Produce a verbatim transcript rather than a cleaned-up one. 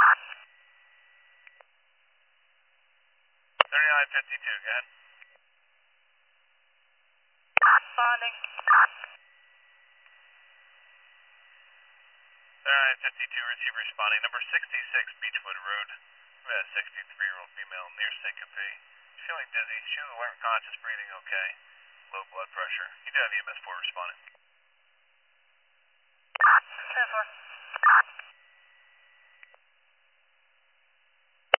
thirty-nine fifty-two, go ahead. Responding. thirty-nine fifty-two, receiver responding. Number sixty-six Beechwood Road. We have a sixty-three-year-old female near syncope. She's feeling dizzy. She was alert, conscious, breathing okay. Low blood pressure. You do have E M S four responding. ten four.